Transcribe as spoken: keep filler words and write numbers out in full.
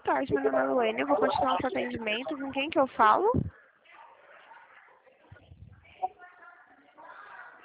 tarde, meu nome é Luane, eu vou continuar o seu atendimento. Com quem que eu falo?